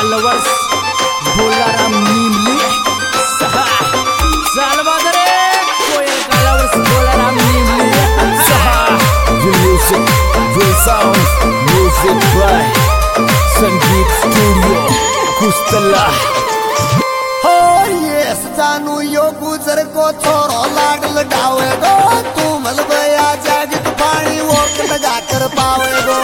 Lovers Bolarum नीमली सहा सालवाद रे कोयल का लवर्स बोलाराम नीमली सहा The music, the sound, music by Sangeet studio Kustala. हो येस जानू यो गुजर को छोरो लाड लगावे गो, तू मलबया जागित पानी वोक लगा कर पावे गो।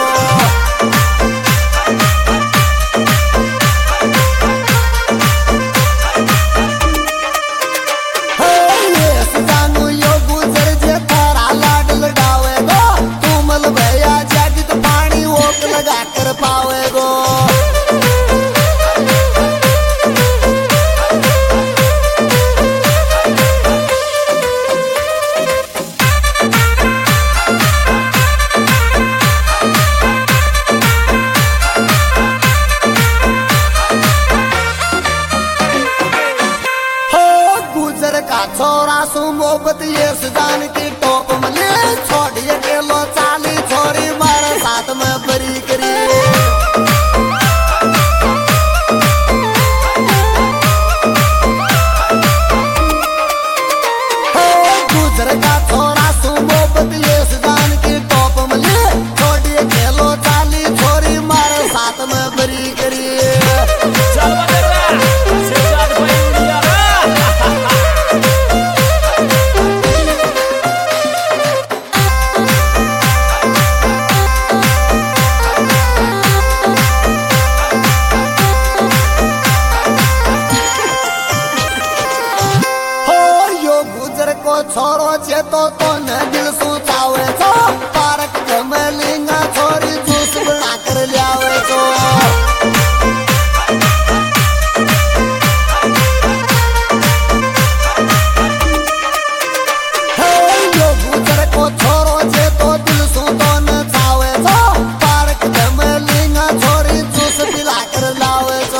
हो येस जानू यो गुजर जे थारा लाड लगावे गो, तू मलबया जागित पानी वोक लगा कर पावे गो। का छोरा सु मोहब्बत ये सजान की टोप मले छोड़िए गेलो चाली छोरी मारे साथ में बरी करी। गुजर का छोरा सु मोहब्बत ये सजान की टोप मले छोड़िए गेलो चाली छोरी मारे साथ में बरी करी। छोरो छे तो ने दिल सुचावे छो, पार्क में लिंगा छोरी जूस बना कर लियावे छो। यो गुजर को छोरो छे तो दिल सुतो न चावे छो, पार्क में लिंगा छोरी जूस पिला कर लावे छो।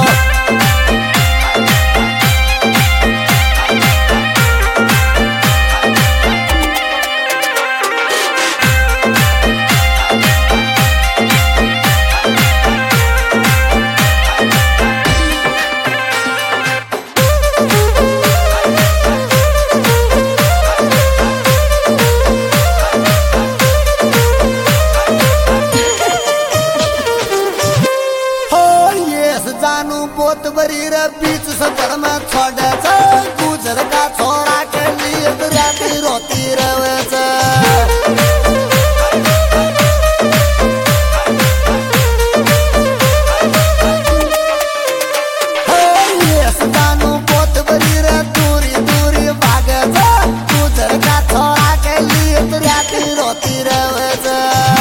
जानू बोत बरी रे बीच सफर में छोड़े छे, गुजर का छोरा के लिए राती रोती रहे छे। जानू बोत बरी रे दूरी दूरी भागे छे, गुजर का छोरा के लिए राती रोती रहे छे।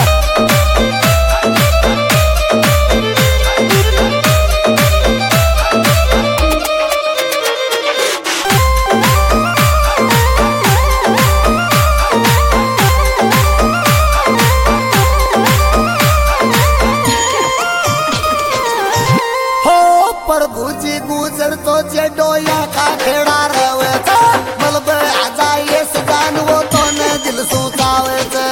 प्रभु जी गुजर तो जे डोया का खेड़ा रहे छे, मलब आ जाए सजान वो तो ने दिल सुचावे छे।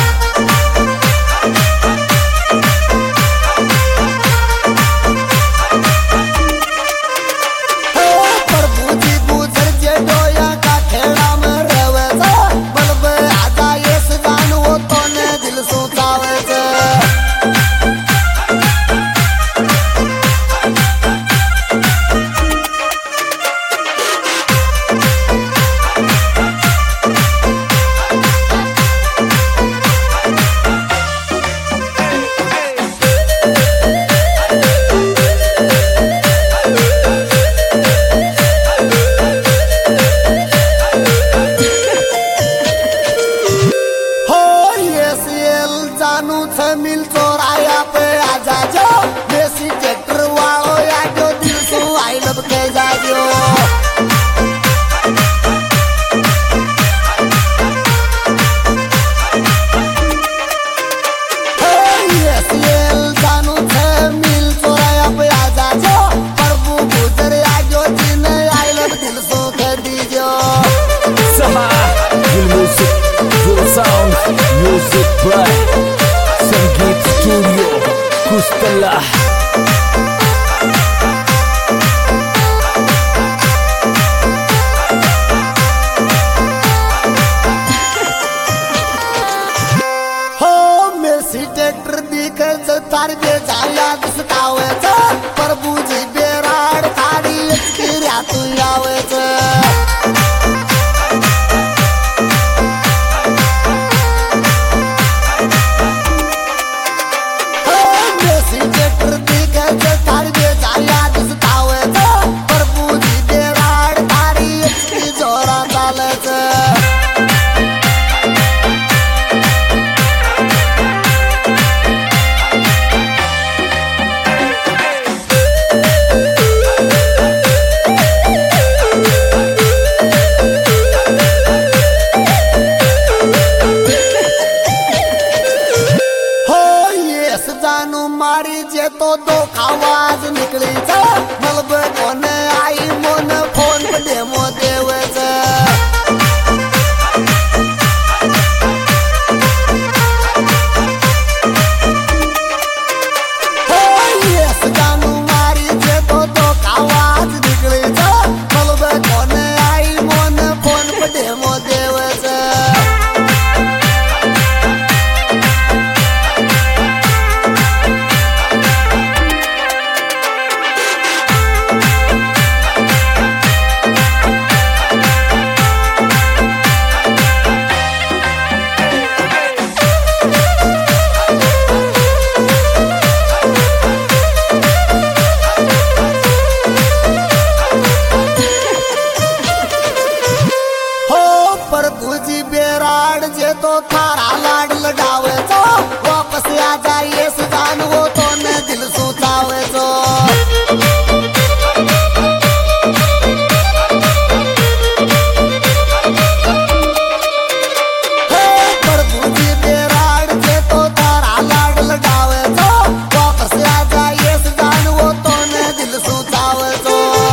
प्रभु जी गुजर जे डोया का खेड़ा में रहे छे, मलब आ जाए सजान वो तो ने दिल सुचावे छे। जानू छे मिल चोराया पे आ जाजो, देसी ट्रैक्टर वालो या जो दिल सु आई लब के जाजो। जानू छे मिल चोराया पे आ जाजो, प्रभु गुजर आ जो जिने आई लब दिल सु के दीजो। सहा the music, the sound, music by Sangeet studio Kustala. जे तार बे जाया दिसतावेच प्रभुजी बेराड थारी एक्सपिरिया तू यावेच जानू मारी जे तो दो आवाज निकली छ मलब कोने आई मोन फोन पे डेमो देवे छ हो यस जानू मारी जे तो दो आवाज निकली छ मलब कोने आई मोन फोन पे डेमो देवे छ प्रभुजी बेराड जे तो थारा लाड लगावे छो वापस आ जाइए सुजान वो तो ने दिल सोचावे छो प्रभुजी बेराड जे तो थारा लाड लगावे छो वापस आ जाइए सुजान वो तो ने दिल सोचावे छो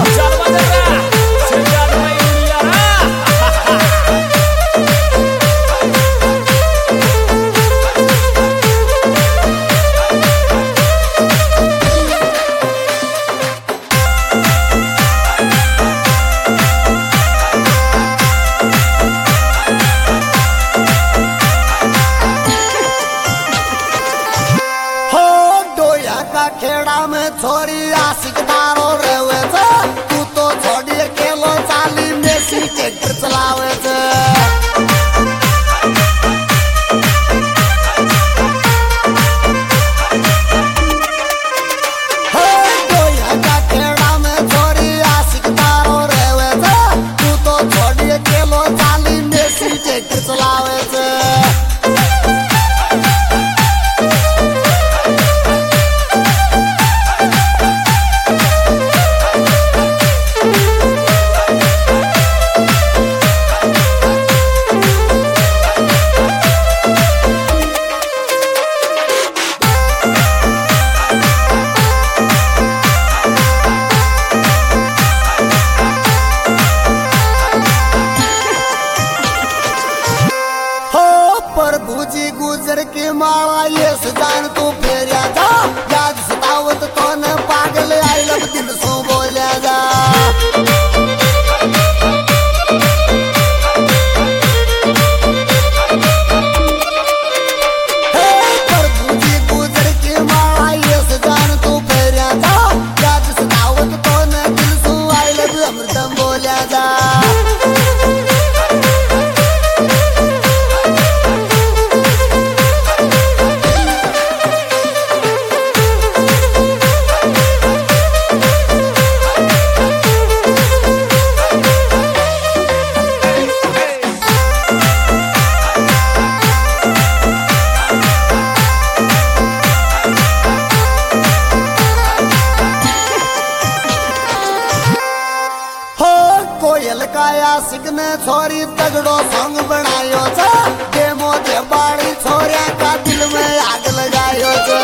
खेड़ा में छोरी आशिक दारो रहे छ तू तो छोड़ी अकेलो चाली मेसी ट्रैक्टर चलावे छ खेड़ा में छोरी आशिक दारो रहे छ तू तो छोड़ी अकेलो चाली मेसी ट्रैक्टर चलावे छ प्रभुजी गुजर के माला ये सजान तू फेरिया जा याद सतावत तो न पागल आई लब दिल सो बोलिया जा प्रभुजी गुजर के माला ये सजान तू फेरिया जा याद सतावत तो न दिल सो आई लब अमृतम बोलिया जा कोयल काया सिगने छोरी तगड़ो सॉन्ग बनायो छ डेमो दे बाड़ी छोरिया का दिल में आग लगायो छ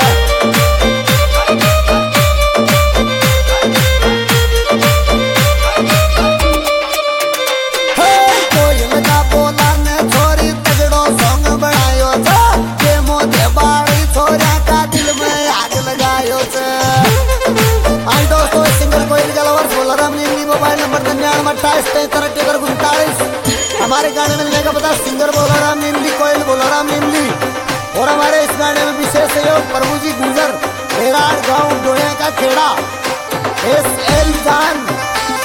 कोयल का बोला ने छोरी तगड़ो सॉन्ग बनायो छ डेमो दे बाड़ी छोरिया का दिल में आग लगायो छ आई दोस्तों सिंगर कोयल गलवर बोलराम नीली मोबाइल नंबर 98 हमारे गाने में मिलेगा पता सिंगर बोलराम नीली कोयल बोलराम नीली और हमारे इस गाने में विशेष प्रभु जी गुजर, हेराड़ गांव डोया का खेड़ा, एस एल जान